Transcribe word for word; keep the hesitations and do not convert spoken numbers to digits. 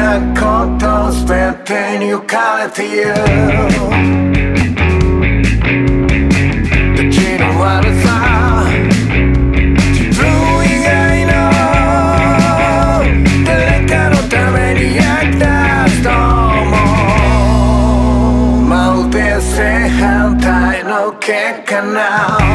なこと全てに浮かれている立ちの悪さ自分以外の誰かのために役立つと思うまるで正反対の結果な